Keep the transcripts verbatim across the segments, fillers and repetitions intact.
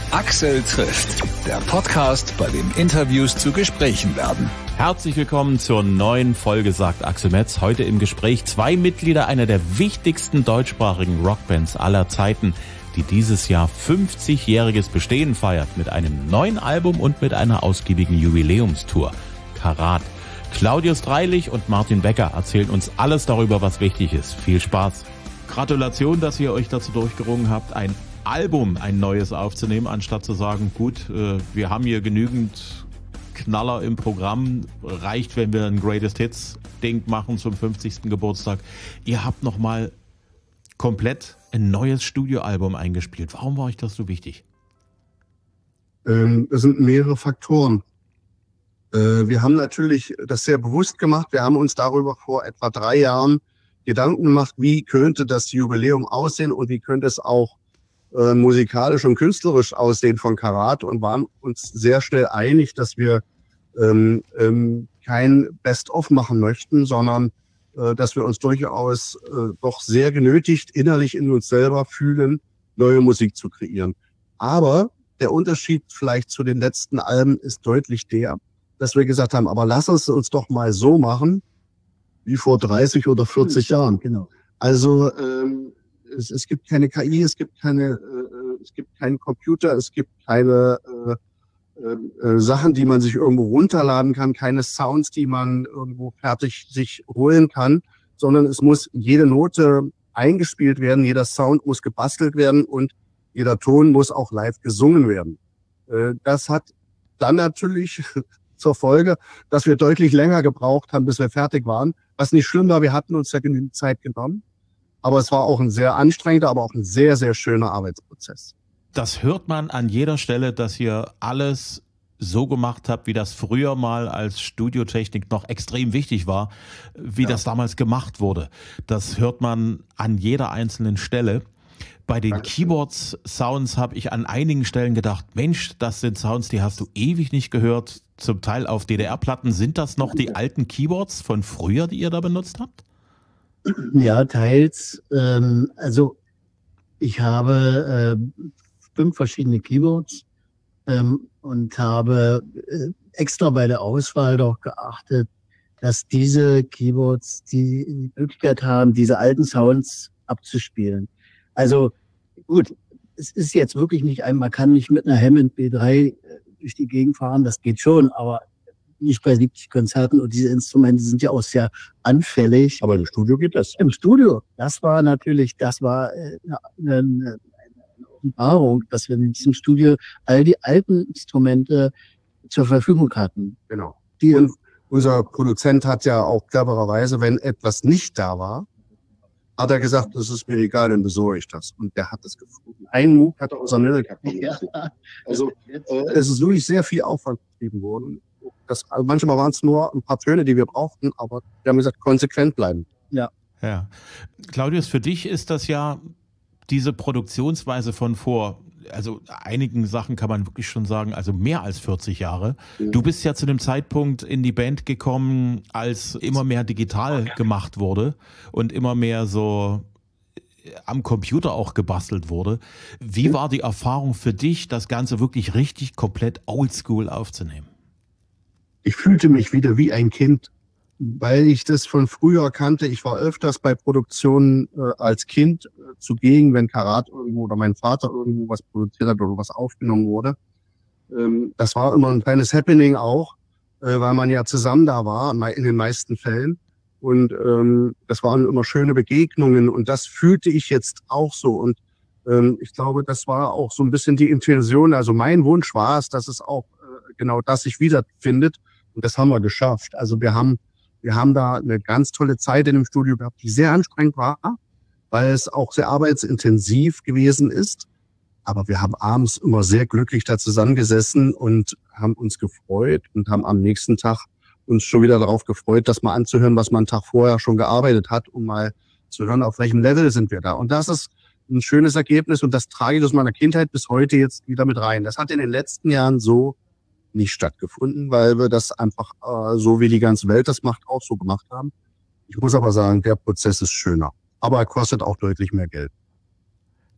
Axel trifft, der Podcast, bei dem Interviews zu Gesprächen werden. Herzlich willkommen zur neuen Folge, sagt Axel Metz. Heute im Gespräch zwei Mitglieder einer der wichtigsten deutschsprachigen Rockbands aller Zeiten, die dieses Jahr fünfzigjähriges Bestehen feiert mit einem neuen Album und mit einer ausgiebigen Jubiläumstour. Karat. Claudius Dreilich und Martin Becker erzählen uns alles darüber, was wichtig ist. Viel Spaß. Gratulation, dass ihr euch dazu durchgerungen habt, ein Album, ein neues aufzunehmen, anstatt zu sagen, gut, äh, wir haben hier genügend Knaller im Programm, reicht, wenn wir ein Greatest Hits Ding machen zum fünfzigsten Geburtstag. Ihr habt nochmal komplett ein neues Studioalbum eingespielt. Warum war euch das so wichtig? Ähm, es sind mehrere Faktoren. Äh, wir haben natürlich das sehr bewusst gemacht. Wir haben uns darüber vor etwa drei Jahren Gedanken gemacht, wie könnte das Jubiläum aussehen und wie könnte es auch äh, musikalisch und künstlerisch aussehen von Karat, und waren uns sehr schnell einig, dass wir ähm, ähm, kein Best-of machen möchten, sondern äh, dass wir uns durchaus äh, doch sehr genötigt innerlich in uns selber fühlen, neue Musik zu kreieren. Aber der Unterschied vielleicht zu den letzten Alben ist deutlich der, dass wir gesagt haben, aber lass uns uns doch mal so machen, wie vor dreißig oder vierzig Jahren. Genau. Also ähm, es, es gibt keine K I, es gibt keine, äh, es gibt keinen Computer, es gibt keine äh, äh, Sachen, die man sich irgendwo runterladen kann, keine Sounds, die man irgendwo fertig sich holen kann, sondern es muss jede Note eingespielt werden, jeder Sound muss gebastelt werden und jeder Ton muss auch live gesungen werden. Äh, das hat dann natürlich zur Folge, dass wir deutlich länger gebraucht haben, bis wir fertig waren. Was nicht schlimm war, wir hatten uns ja genügend Zeit genommen. Aber es war auch ein sehr anstrengender, aber auch ein sehr, sehr schöner Arbeitsprozess. Das hört man an jeder Stelle, dass ihr alles so gemacht habt, wie das früher mal als Studiotechnik noch extrem wichtig war, wie ja. das damals gemacht wurde. Das hört man an jeder einzelnen Stelle. Bei den Keyboards-Sounds habe ich an einigen Stellen gedacht, Mensch, das sind Sounds, die hast du ewig nicht gehört. Zum Teil auf D D R-Platten. Sind das noch die alten Keyboards von früher, die ihr da benutzt habt? Ja, teils. Ähm, also ich habe äh, fünf verschiedene Keyboards ähm, und habe äh, extra bei der Auswahl doch geachtet, dass diese Keyboards die, die Möglichkeit haben, diese alten Sounds abzuspielen. Also gut, es ist jetzt wirklich nicht ein, man kann nicht mit einer Hammond B drei durch die Gegend fahren, das geht schon, aber nicht bei siebzig Konzerten, und diese Instrumente sind ja auch sehr anfällig. Aber im Studio geht das. Im Studio, das war natürlich, das war eine, eine, eine Offenbarung, dass wir in diesem Studio all die alten Instrumente zur Verfügung hatten. Genau. Die, und unser Produzent hat ja auch clevererweise, wenn etwas nicht da war, hat er gesagt, das ist mir egal, dann besorge ich das. Und der hat es gefunden. Ein Move hat er aus Amerika gefunden. Ja. Also äh, es ist wirklich sehr viel Aufwand betrieben worden. Das, also manchmal waren es nur ein paar Töne, die wir brauchten, aber wir haben gesagt, konsequent bleiben. Ja. Ja. Claudius, für dich ist das ja diese Produktionsweise von vor, also einigen Sachen kann man wirklich schon sagen, also mehr als vierzig Jahre. Ja. Du bist ja zu dem Zeitpunkt in die Band gekommen, als immer mehr digital gemacht wurde und immer mehr so am Computer auch gebastelt wurde. Wie war die Erfahrung für dich, das Ganze wirklich richtig komplett oldschool aufzunehmen? Ich fühlte mich wieder wie ein Kind, weil ich das von früher kannte. Ich war öfters bei Produktionen äh, als Kind äh, zugegen, wenn Karat irgendwo oder mein Vater irgendwo was produziert hat oder was aufgenommen wurde. Ähm, das war immer ein kleines Happening auch, äh, weil man ja zusammen da war, in den meisten Fällen. Und ähm, das waren immer schöne Begegnungen, und das fühlte ich jetzt auch so. Und ähm, ich glaube, das war auch so ein bisschen die Intention. Also mein Wunsch war es, dass es auch äh, genau das sich wiederfindet. Und das haben wir geschafft. Also wir haben, wir haben da eine ganz tolle Zeit in dem Studio gehabt, die sehr anstrengend war, weil es auch sehr arbeitsintensiv gewesen ist. Aber wir haben abends immer sehr glücklich da zusammengesessen und haben uns gefreut und haben am nächsten Tag uns schon wieder darauf gefreut, das mal anzuhören, was man einen Tag vorher schon gearbeitet hat, um mal zu hören, auf welchem Level sind wir da. Und das ist ein schönes Ergebnis, und das trage ich aus meiner Kindheit bis heute jetzt wieder mit rein. Das hat in den letzten Jahren so nicht stattgefunden, weil wir das einfach äh, so wie die ganze Welt das macht, auch so gemacht haben. Ich muss aber sagen, der Prozess ist schöner. Aber er kostet auch deutlich mehr Geld.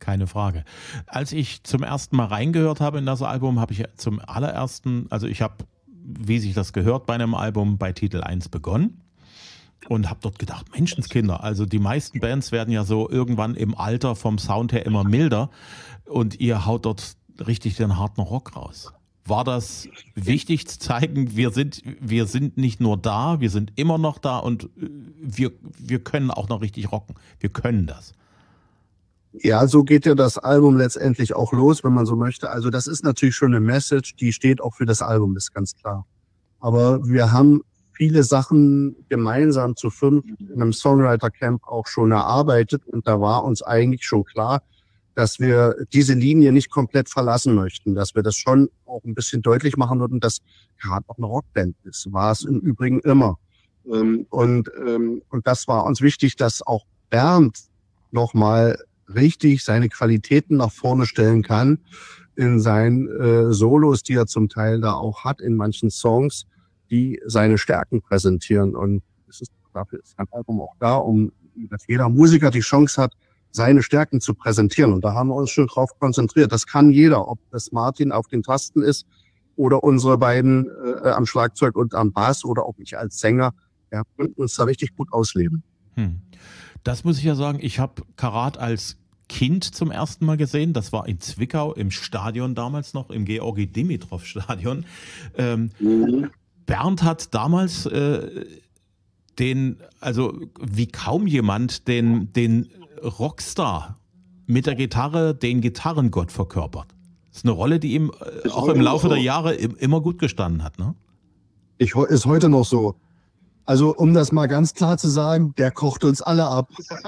Keine Frage. Als ich zum ersten Mal reingehört habe in das Album, habe ich zum allerersten, also ich habe, wie sich das gehört bei einem Album, bei Titel eins begonnen und habe dort gedacht, Menschenskinder, also die meisten Bands werden ja so irgendwann im Alter vom Sound her immer milder und ihr haut dort richtig den harten Rock raus. War das wichtig zu zeigen, wir sind, wir sind nicht nur da, wir sind immer noch da und wir, wir können auch noch richtig rocken. Wir können das. Ja, so geht ja das Album letztendlich auch los, wenn man so möchte. Also das ist natürlich schon eine Message, die steht auch für das Album, ist ganz klar. Aber wir haben viele Sachen gemeinsam zu fünf in einem Songwriter-Camp auch schon erarbeitet und da war uns eigentlich schon klar, dass wir diese Linie nicht komplett verlassen möchten, dass wir das schon auch ein bisschen deutlich machen würden, dass Karat auch eine Rockband ist. War es im Übrigen immer. Und, und das war uns wichtig, dass auch Bernd nochmal richtig seine Qualitäten nach vorne stellen kann in seinen äh, Solos, die er zum Teil da auch hat in manchen Songs, die seine Stärken präsentieren. Und es ist, dafür ist ein Album auch da, um dass jeder Musiker die Chance hat, seine Stärken zu präsentieren. Und da haben wir uns schon drauf konzentriert. Das kann jeder, ob das Martin auf den Tasten ist oder unsere beiden äh, am Schlagzeug und am Bass oder auch ich als Sänger. Ja, können uns da richtig gut ausleben. Hm. Das muss ich ja sagen, ich habe Karat als Kind zum ersten Mal gesehen. Das war in Zwickau im Stadion damals noch, im Georgi-Dimitrov-Stadion. Ähm, mhm. Bernd hat damals äh, den, also wie kaum jemand, den, den Rockstar mit der Gitarre, den Gitarrengott verkörpert. Das ist eine Rolle, die ihm äh, auch im Laufe der Jahre immer gut gestanden hat, ne? Ich, ist heute noch so. Also um das mal ganz klar zu sagen, der kocht uns alle ab.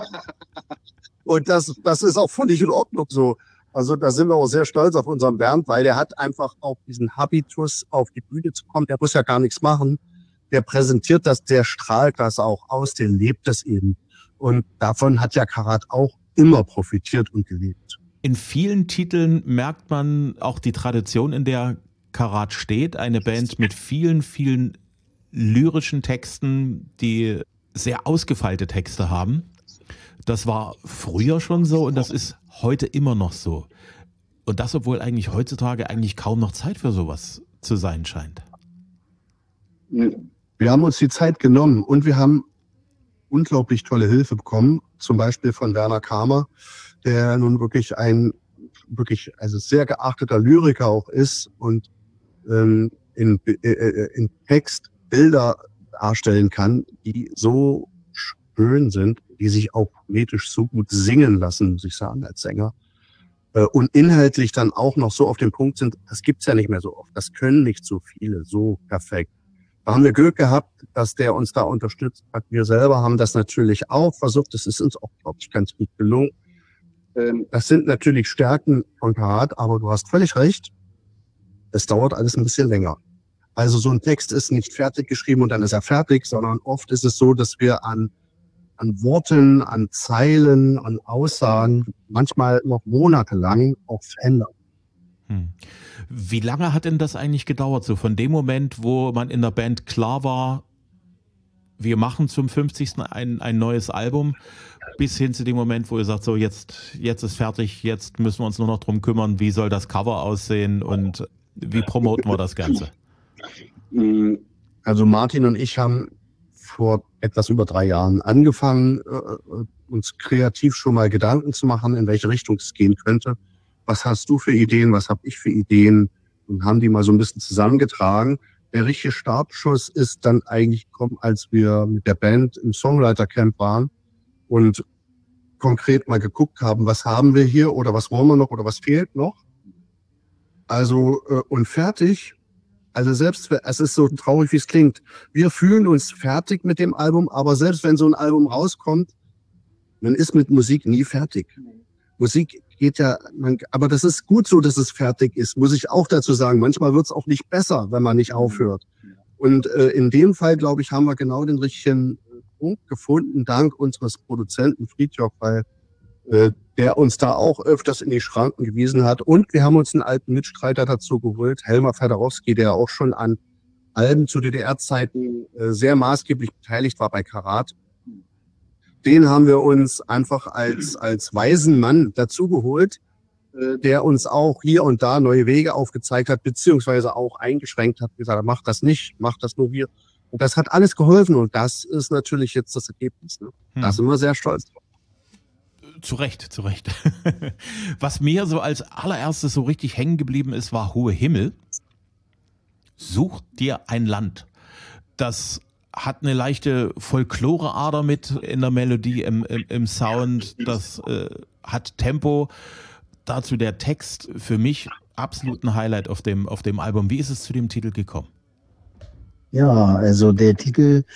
Und das, das ist auch völlig in Ordnung so. Also da sind wir auch sehr stolz auf unseren Bernd, weil der hat einfach auch diesen Habitus, auf die Bühne zu kommen. Der muss ja gar nichts machen. Der präsentiert das, der strahlt das auch aus, der lebt das eben. Und davon hat ja Karat auch immer profitiert und gelebt. In vielen Titeln merkt man auch die Tradition, in der Karat steht. Eine Band mit vielen, vielen lyrischen Texten, die sehr ausgefeilte Texte haben. Das war früher schon so und das ist heute immer noch so. Und das, obwohl eigentlich heutzutage eigentlich kaum noch Zeit für sowas zu sein scheint. Wir haben uns die Zeit genommen und wir haben unglaublich tolle Hilfe bekommen, zum Beispiel von Werner Kamer, der nun wirklich ein wirklich also sehr geachteter Lyriker auch ist und ähm, in, äh, in Text Bilder darstellen kann, die so schön sind, die sich auch poetisch so gut singen lassen, muss ich sagen, als Sänger. Äh, und inhaltlich dann auch noch so auf den Punkt sind, das gibt's ja nicht mehr so oft. Das können nicht so viele so perfekt. Da haben wir Glück gehabt, dass der uns da unterstützt hat. Wir selber haben das natürlich auch versucht. Das ist uns auch, glaube ich, ganz gut gelungen. Ähm, das sind natürlich Stärken von Karat, aber du hast völlig recht. Es dauert alles ein bisschen länger. Also so ein Text ist nicht fertig geschrieben und dann ist er fertig, sondern oft ist es so, dass wir an, an Worten, an Zeilen, an Aussagen manchmal noch monatelang auch verändern. Hm. Wie lange hat denn das eigentlich gedauert? So von dem Moment, wo man in der Band klar war, wir machen zum fünfzigsten ein, ein neues Album, bis hin zu dem Moment, wo ihr sagt, so jetzt, jetzt ist fertig, jetzt müssen wir uns nur noch drum kümmern, wie soll das Cover aussehen und wie promoten wir das Ganze? Also Martin und ich haben vor etwas über drei Jahren angefangen, uns kreativ schon mal Gedanken zu machen, in welche Richtung es gehen könnte. Was hast du für Ideen, was habe ich für Ideen? Und haben die mal so ein bisschen zusammengetragen. Der richtige Startschuss ist dann eigentlich gekommen, als wir mit der Band im Songwriter-Camp waren und konkret mal geguckt haben, was haben wir hier oder was wollen wir noch oder was fehlt noch. Also und fertig. Also selbst, es ist so traurig, wie es klingt. Wir fühlen uns fertig mit dem Album, aber selbst wenn so ein Album rauskommt, man ist mit Musik nie fertig. Musik geht ja, man, aber das ist gut so, dass es fertig ist, muss ich auch dazu sagen. Manchmal wird es auch nicht besser, wenn man nicht aufhört. Und äh, in dem Fall, glaube ich, haben wir genau den richtigen Punkt gefunden, dank unseres Produzenten Friedjof, weil äh, der uns da auch öfters in die Schranken gewiesen hat. Und wir haben uns einen alten Mitstreiter dazu geholt, Helmer Federowski, der auch schon an Alben zu D D R-Zeiten äh, sehr maßgeblich beteiligt war bei Karat. den haben wir uns einfach als, als weisen Mann dazugeholt, äh, der uns auch hier und da neue Wege aufgezeigt hat, beziehungsweise auch eingeschränkt hat, gesagt, mach das nicht, mach das nur wir. Und das hat alles geholfen und das ist natürlich jetzt das Ergebnis. Ne? Hm. Da sind wir sehr stolz drauf. Zu Recht, zu Recht. Was mir so als allererstes so richtig hängen geblieben ist, war Hohe Himmel. Such dir ein Land. Das hat eine leichte Folklore-Ader mit in der Melodie, im, im, im Sound. Das äh, hat Tempo. Dazu der Text, für mich absolut ein Highlight auf dem, auf dem Album. Wie ist es zu dem Titel gekommen? Ja, also der Titel,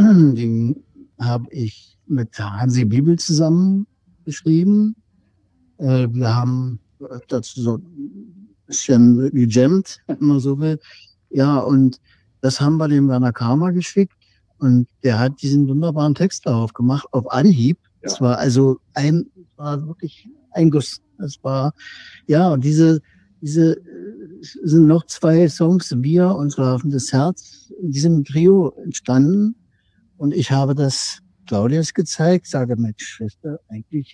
den habe ich mit Hansi Bibel zusammen geschrieben. Äh, wir haben dazu so ein bisschen gejammt, wenn man so will. Ja, und das haben wir dem Werner Karma geschickt und der hat diesen wunderbaren Text darauf gemacht, auf Anhieb. Es ja. war also ein, war wirklich ein Guss. Es war, ja, und diese, diese sind noch zwei Songs, Wir und Schlafendes Herz, in diesem Trio entstanden. Und ich habe das Claudius gezeigt, sage, Mensch, Schwester, eigentlich,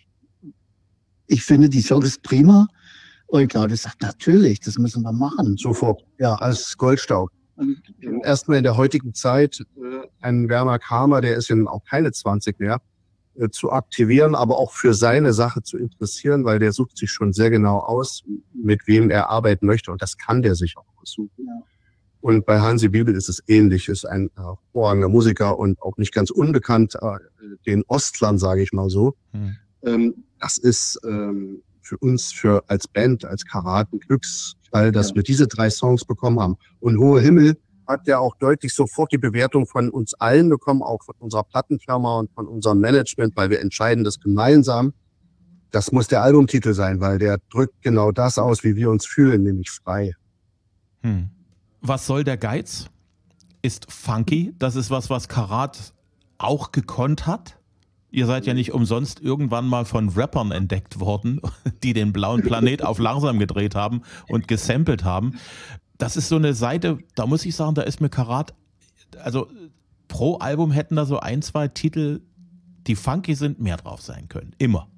ich finde die Songs prima. Und Claudius sagt, natürlich, das müssen wir machen. Sofort, ja, als Goldstaub. Erstmal in der heutigen Zeit, äh, ein Werner Karma, der ist ja auch keine zwanzig mehr, äh, zu aktivieren, aber auch für seine Sache zu interessieren, weil der sucht sich schon sehr genau aus, mit wem er arbeiten möchte. Und das kann der sich auch aussuchen. Ja. Und bei Hansi Bibel ist es ähnlich, ist ein hervorragender Musiker und auch nicht ganz unbekannt, äh, den Ostlern, sage ich mal so. Hm. Ähm, das ist ähm, für uns, für als Band, als Karat ein Glücksfall, dass ja. wir diese drei Songs bekommen haben. Und Hohe Himmel hat ja auch deutlich sofort die Bewertung von uns allen bekommen, auch von unserer Plattenfirma und von unserem Management, weil wir entscheiden das gemeinsam. Das muss der Albumtitel sein, weil der drückt genau das aus, wie wir uns fühlen, nämlich frei. Hm. Was soll der Geiz? Ist funky. Das ist was, was Karat auch gekonnt hat. Ihr seid ja nicht umsonst irgendwann mal von Rappern entdeckt worden, die den Blauen Planet auf langsam gedreht haben und gesampelt haben. Das ist so eine Seite, da muss ich sagen, da ist mir Karat, also pro Album hätten da so ein, zwei Titel, die funky sind, mehr drauf sein können. Immer.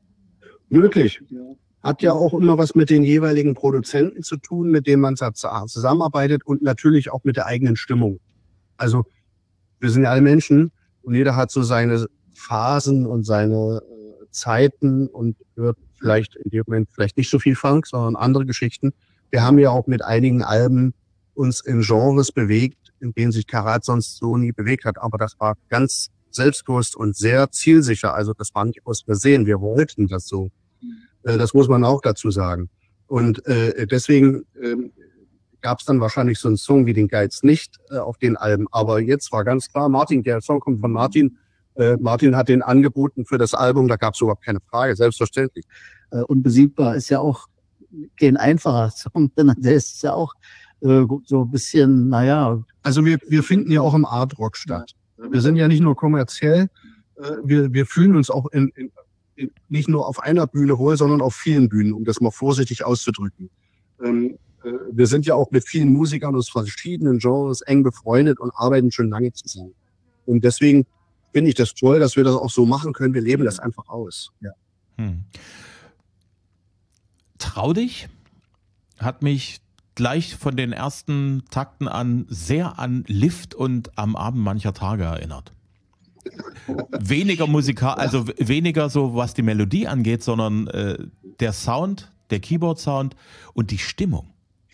Möglich. Hat ja auch immer was mit den jeweiligen Produzenten zu tun, mit denen man zusammenarbeitet und natürlich auch mit der eigenen Stimmung. Also wir sind ja alle Menschen und jeder hat so seine Phasen und seine äh, Zeiten und hört vielleicht in dem Moment vielleicht nicht so viel Funk, sondern andere Geschichten. Wir haben ja auch mit einigen Alben uns in Genres bewegt, in denen sich Karat sonst so nie bewegt hat. Aber das war ganz selbstbewusst und sehr zielsicher. Also das war nicht aus Versehen. Wir wollten das so. Äh, das muss man auch dazu sagen. Und äh, deswegen äh, gab es dann wahrscheinlich so einen Song wie den Geiz nicht äh, auf den Alben. Aber jetzt war ganz klar, Martin, der Song kommt von Martin. Äh, Martin hat den angeboten für das Album, da gab es überhaupt keine Frage, selbstverständlich. Äh, Unbesiegbar ist ja auch kein einfacher Song, der ist ja auch äh, so ein bisschen, naja. Also wir, wir finden ja auch im Art Rock statt. Wir sind ja nicht nur kommerziell, äh, wir, wir fühlen uns auch in, in, in, nicht nur auf einer Bühne wohl, sondern auf vielen Bühnen, um das mal vorsichtig auszudrücken. Ähm, äh, wir sind ja auch mit vielen Musikern aus verschiedenen Genres eng befreundet und arbeiten schon lange zusammen. Und deswegen finde ich das toll, dass wir das auch so machen können. Wir leben das einfach aus. Ja. Hm. Trau dich hat mich gleich von den ersten Takten an sehr an Lift und Am Abend mancher Tage erinnert. Weniger musikal, also weniger so, was die Melodie angeht, sondern äh, der Sound, der Keyboard-Sound und die Stimmung.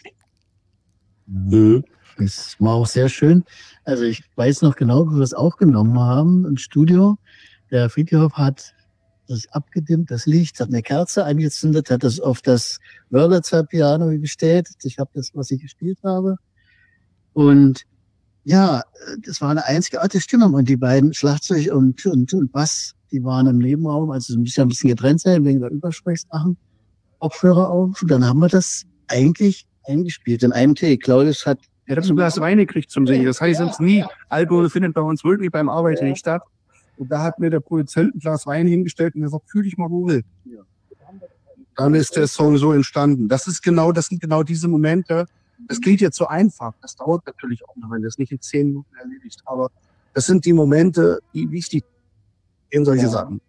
Mhm. Das war auch sehr schön. Also ich weiß noch genau, wie wir es aufgenommen haben im Studio. Der Friedhof hat das abgedimmt, das Licht, hat eine Kerze angezündet, hat das auf das Wörlitzer-Piano gestellt. Ich habe das, was ich gespielt habe. Und ja, das war eine einzigartige Stimmung. Und die beiden Schlagzeug und, und, und Bass, die waren im Nebenraum, also ein bisschen, ein bisschen getrennt sein, wegen der Übersprechsachen. Kopfhörer auf. Und dann haben wir das eigentlich eingespielt in einem Take. Claudius hat Er hat ein Glas Wein gekriegt zum Singen. Das heißt sonst nie. Alkohol findet bei uns wirklich beim Arbeiten nicht statt. Und da hat mir der Produzent ein Glas Wein hingestellt und gesagt, fühl dich mal wohl. Ja. Dann ist der Song so entstanden. Das ist genau, das sind genau diese Momente. Das klingt jetzt so einfach. Das dauert natürlich auch noch, wenn das nicht in zehn Minuten erledigt. Aber das sind die Momente, die wichtig sind. in solche Ja. Sachen.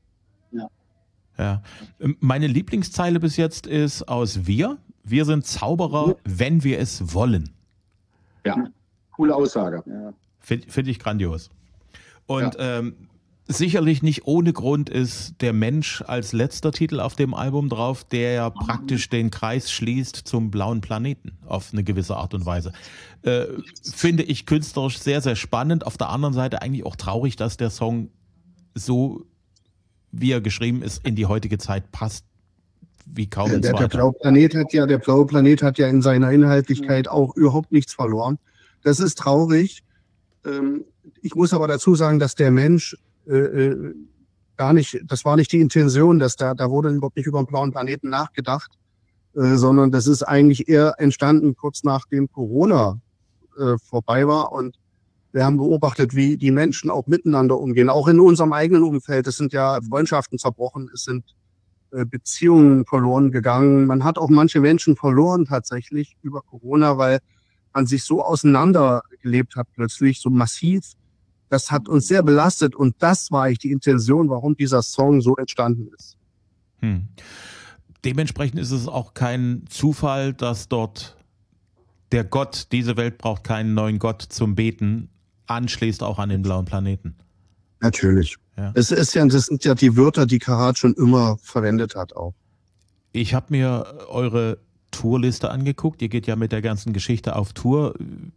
Ja. Meine Lieblingszeile bis jetzt ist aus Wir. Wir sind Zauberer, wenn wir es wollen. Ja, coole Aussage. Ja. Finde find ich grandios. Und ja. ähm, sicherlich nicht ohne Grund ist Der Mensch als letzter Titel auf dem Album drauf, der ja praktisch den Kreis schließt zum blauen Planeten auf eine gewisse Art und Weise. Äh, finde ich künstlerisch sehr, sehr spannend. Auf der anderen Seite eigentlich auch traurig, dass der Song so, wie er geschrieben ist, in die heutige Zeit passt, wie kaum ein Der, der, zweiter. blaue Planet hat ja, der blaue Planet hat ja in seiner Inhaltlichkeit auch überhaupt nichts verloren. Das ist traurig. Ähm, ich muss aber dazu sagen, dass der Mensch äh, äh, gar nicht, das war nicht die Intention, dass da, da wurde überhaupt nicht über den blauen Planeten nachgedacht, äh, sondern das ist eigentlich eher entstanden kurz nachdem Corona äh, vorbei war, und wir haben beobachtet, wie die Menschen auch miteinander umgehen, auch in unserem eigenen Umfeld. Es sind ja Freundschaften zerbrochen, es sind äh, Beziehungen verloren gegangen. Man hat auch manche Menschen verloren tatsächlich über Corona, weil man sich so auseinandergelebt hat plötzlich, so massiv. Das hat uns sehr belastet, und das war eigentlich die Intention, warum dieser Song so entstanden ist. Hm. Dementsprechend ist es auch kein Zufall, dass dort der Gott, diese Welt braucht keinen neuen Gott zum Beten, anschließt auch an den blauen Planeten. Natürlich. Ja. Es ist ja, das sind ja die Wörter, die Karat schon immer verwendet hat auch. Ich habe mir eure Tourliste angeguckt. Ihr geht ja mit der ganzen Geschichte auf Tour.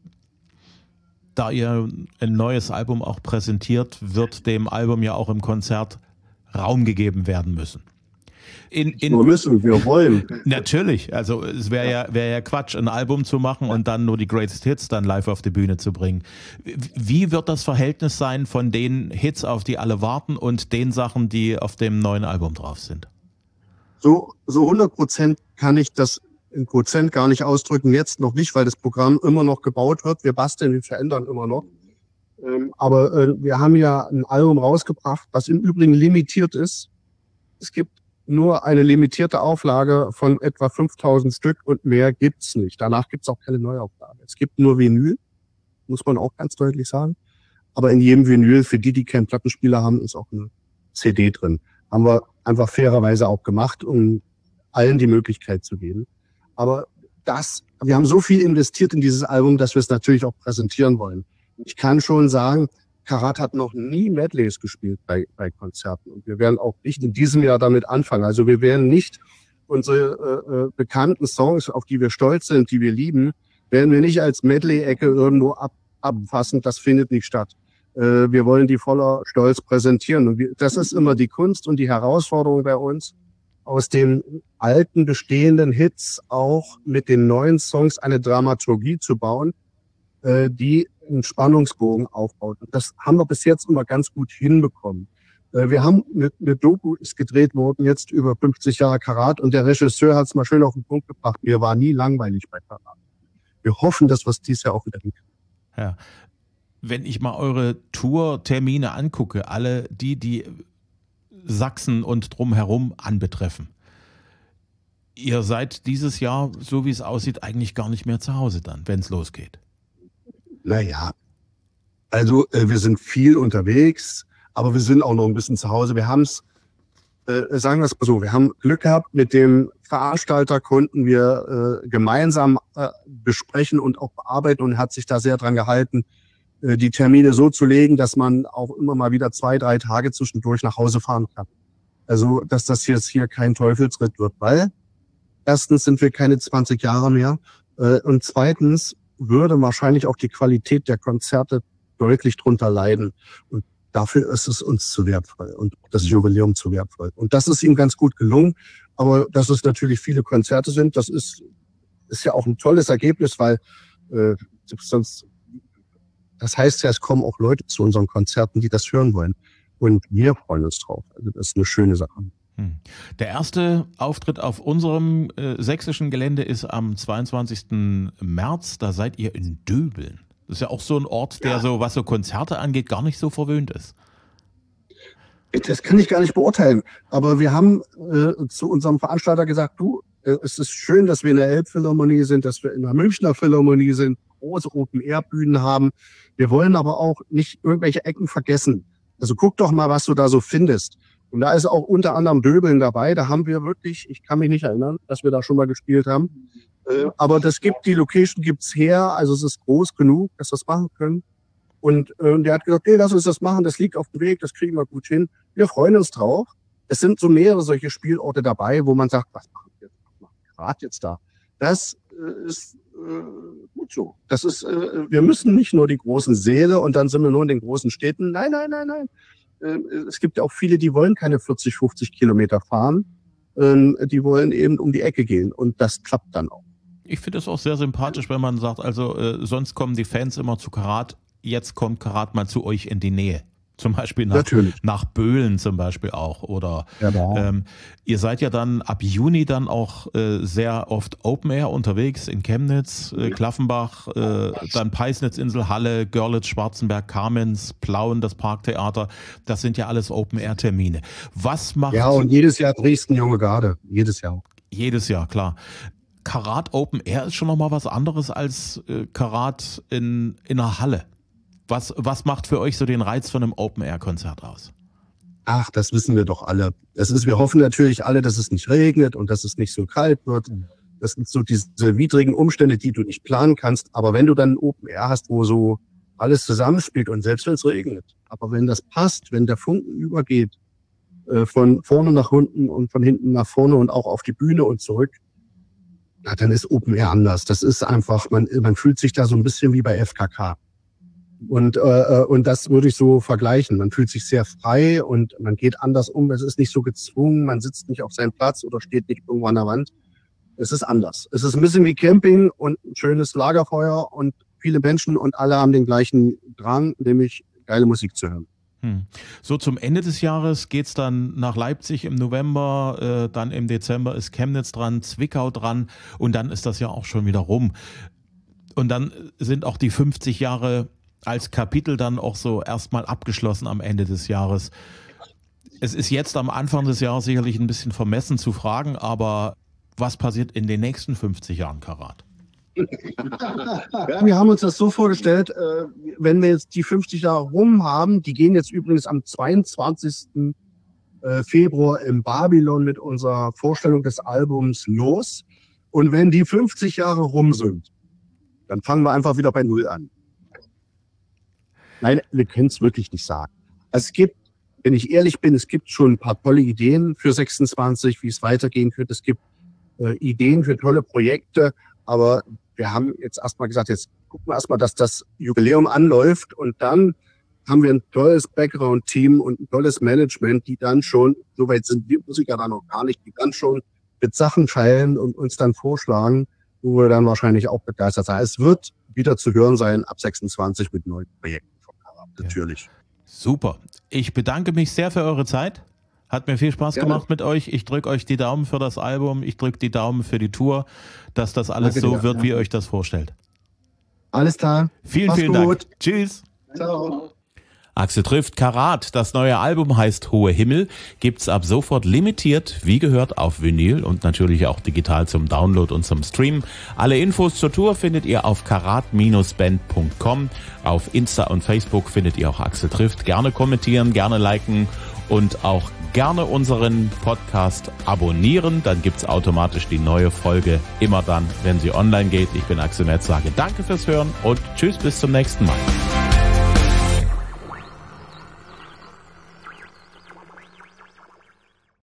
Da ihr ein neues Album auch präsentiert, wird dem Album ja auch im Konzert Raum gegeben werden müssen. In, in, wir müssen, wir wollen. Natürlich, also es wäre ja, wär ja Quatsch, ein Album zu machen und dann nur die Greatest Hits dann live auf die Bühne zu bringen. Wie wird das Verhältnis sein von den Hits, auf die alle warten, und den Sachen, die auf dem neuen Album drauf sind? So, so hundert Prozent kann ich das in Prozent gar nicht ausdrücken, jetzt noch nicht, weil das Programm immer noch gebaut wird. Wir basteln, wir verändern immer noch. Ähm, aber äh, wir haben ja ein Album rausgebracht, was im Übrigen limitiert ist. Es gibt nur eine limitierte Auflage von etwa fünftausend Stück, und mehr gibt's nicht. Danach gibt's auch keine Neuauflage. Es gibt nur Vinyl, muss man auch ganz deutlich sagen. Aber in jedem Vinyl, für die, die keinen Plattenspieler haben, ist auch eine C D drin. Haben wir einfach fairerweise auch gemacht, um allen die Möglichkeit zu geben. Aber das, wir haben so viel investiert in dieses Album, dass wir es natürlich auch präsentieren wollen. Ich kann schon sagen, Karat hat noch nie Medleys gespielt bei, bei Konzerten. Und wir werden auch nicht in diesem Jahr damit anfangen. Also wir werden nicht unsere äh, bekannten Songs, auf die wir stolz sind, die wir lieben, werden wir nicht als Medley-Ecke irgendwo ab, abfassen. Das findet nicht statt. Äh, wir wollen die voller Stolz präsentieren. Und wir, das ist immer die Kunst und die Herausforderung bei uns, aus den alten, bestehenden Hits auch mit den neuen Songs eine Dramaturgie zu bauen, äh, die einen Spannungsbogen aufbaut. Und das haben wir bis jetzt immer ganz gut hinbekommen. Äh, wir haben eine, eine Doku ist gedreht worden, jetzt über fünfzig Jahre Karat, und der Regisseur hat es mal schön auf den Punkt gebracht. Mir war nie langweilig bei Karat. Wir hoffen, dass wir es dieses Jahr auch wieder hinkriegen. Ja. Wenn ich mal eure Tour-Termine angucke, alle die, die Sachsen und drumherum anbetreffen. Ihr seid dieses Jahr, so wie es aussieht, eigentlich gar nicht mehr zu Hause dann, wenn es losgeht. Naja, also äh, wir sind viel unterwegs, aber wir sind auch noch ein bisschen zu Hause. Wir haben es, äh, sagen wir es mal so, wir haben Glück gehabt, mit dem Veranstalter konnten wir äh, gemeinsam äh, besprechen und auch bearbeiten, und hat sich da sehr dran gehalten, äh, die Termine so zu legen, dass man auch immer mal wieder zwei, drei Tage zwischendurch nach Hause fahren kann. Also, dass das jetzt hier kein Teufelsritt wird, weil erstens sind wir keine zwanzig Jahre mehr, äh, und zweitens würde wahrscheinlich auch die Qualität der Konzerte deutlich drunter leiden. Und dafür ist es uns zu wertvoll und das Jubiläum zu wertvoll. Und das ist ihm ganz gut gelungen. Aber dass es natürlich viele Konzerte sind, das ist, ist ja auch ein tolles Ergebnis, weil äh, sonst, das heißt ja, es kommen auch Leute zu unseren Konzerten, die das hören wollen. Und wir freuen uns drauf. Also das ist eine schöne Sache. Der erste Auftritt auf unserem äh, sächsischen Gelände ist am zweiundzwanzigsten März. Da seid ihr in Döbeln. Das ist ja auch so ein Ort, der ja, so, was so Konzerte angeht, gar nicht so verwöhnt ist. Das kann ich gar nicht beurteilen. Aber wir haben äh, zu unserem Veranstalter gesagt, du, äh, es ist schön, dass wir in der Elbphilharmonie sind, dass wir in der Münchner Philharmonie sind, große Open-Air-Bühnen haben. Wir wollen aber auch nicht irgendwelche Ecken vergessen. Also guck doch mal, was du da so findest. Und da ist auch unter anderem Döbeln dabei. Da haben wir wirklich, ich kann mich nicht erinnern, dass wir da schon mal gespielt haben. Äh, aber das gibt, die Location gibt's her. Also es ist groß genug, dass wir das machen können. Und äh, der hat gesagt, nee, lass uns das machen. Das liegt auf dem Weg. Das kriegen wir gut hin. Wir freuen uns drauf. Es sind so mehrere solche Spielorte dabei, wo man sagt, was machen wir jetzt? Was machen wir gerade jetzt da? Das äh, ist äh, gut so. Das ist, äh, wir müssen nicht nur die großen Säle und dann sind wir nur in den großen Städten. Nein, nein, nein, nein. Es gibt ja auch viele, die wollen keine vierzig, fünfzig Kilometer fahren. Die wollen eben um die Ecke gehen. Und das klappt dann auch. Ich finde es auch sehr sympathisch, wenn man sagt, also äh, sonst kommen die Fans immer zu Karat. Jetzt kommt Karat mal zu euch in die Nähe. Zum Beispiel nach, nach Böhlen zum Beispiel auch. Oder ja, ähm, ihr seid ja dann ab Juni dann auch äh, sehr oft Open Air unterwegs in Chemnitz, äh, Klaffenbach, äh, dann Peisnitzinsel, Halle, Görlitz, Schwarzenberg, Kamenz, Plauen, das Parktheater. Das sind ja alles Open Air Termine. Was macht... Ja, und jedes Jahr Dresden Junge Garde. Jedes Jahr. Jedes Jahr, klar. Karat Open Air ist schon nochmal was anderes als äh, Karat in, in einer Halle. Was, was macht für euch so den Reiz von einem Open-Air-Konzert aus? Ach, das wissen wir doch alle. Das ist, wir hoffen natürlich alle, dass es nicht regnet und dass es nicht so kalt wird. Das sind so diese widrigen Umstände, die du nicht planen kannst. Aber wenn du dann ein Open-Air hast, wo so alles zusammenspielt und selbst wenn es regnet, aber wenn das passt, wenn der Funken übergeht, äh, von vorne nach hinten und von hinten nach vorne und auch auf die Bühne und zurück, na, dann ist Open-Air anders. Das ist einfach, man, man fühlt sich da so ein bisschen wie bei F K K. Und, äh, und das würde ich so vergleichen. Man fühlt sich sehr frei und man geht anders um. Es ist nicht so gezwungen. Man sitzt nicht auf seinem Platz oder steht nicht irgendwo an der Wand. Es ist anders. Es ist ein bisschen wie Camping und ein schönes Lagerfeuer und viele Menschen und alle haben den gleichen Drang, nämlich geile Musik zu hören. Hm. So zum Ende des Jahres geht's dann nach Leipzig im November, äh, dann im Dezember ist Chemnitz dran, Zwickau dran und dann ist das ja auch schon wieder rum. Und dann sind auch die fünfzig Jahre als Kapitel dann auch so erstmal abgeschlossen am Ende des Jahres. Es ist jetzt am Anfang des Jahres sicherlich ein bisschen vermessen zu fragen, aber was passiert in den nächsten fünfzig Jahren Karat? Ja, wir haben uns das so vorgestellt, äh, wenn wir jetzt die fünfzig Jahre rum haben, die gehen jetzt übrigens am zweiundzwanzigsten Februar im Babylon mit unserer Vorstellung des Albums los. Und wenn die fünfzig Jahre rum sind, dann fangen wir einfach wieder bei Null an. Nein, wir können es wirklich nicht sagen. Es gibt, wenn ich ehrlich bin, es gibt schon ein paar tolle Ideen für sechsundzwanzig, wie es weitergehen könnte. Es gibt äh, Ideen für tolle Projekte, aber wir haben jetzt erstmal gesagt, jetzt gucken wir erstmal, dass das Jubiläum anläuft und dann haben wir ein tolles Background-Team und ein tolles Management, die dann schon, soweit sind wir Musiker dann noch gar nicht, die dann schon mit Sachen feilen und uns dann vorschlagen, wo wir dann wahrscheinlich auch begeistert sein. Es wird wieder zu hören sein ab sechsundzwanzig mit neuen Projekten. Natürlich. Ja. Super. Ich bedanke mich sehr für eure Zeit. Hat mir viel Spaß Gerne. gemacht mit euch. Ich drücke euch die Daumen für das Album. Ich drücke die Daumen für die Tour, dass das alles Danke so dir. wird, ja. wie ihr euch das vorstellt. Alles klar. Vielen, Mach's vielen gut. Dank. Tschüss. Ciao. Axel trifft Karat. Das neue Album heißt Hohe Himmel. Gibt's ab sofort limitiert, wie gehört, auf Vinyl und natürlich auch digital zum Download und zum Stream. Alle Infos zur Tour findet ihr auf karat Bindestrich band Punkt com. Auf Insta und Facebook findet ihr auch Axel trifft. Gerne kommentieren, gerne liken und auch gerne unseren Podcast abonnieren. Dann gibt's automatisch die neue Folge immer dann, wenn sie online geht. Ich bin Axel Metz, sage danke fürs Hören und tschüss, bis zum nächsten Mal.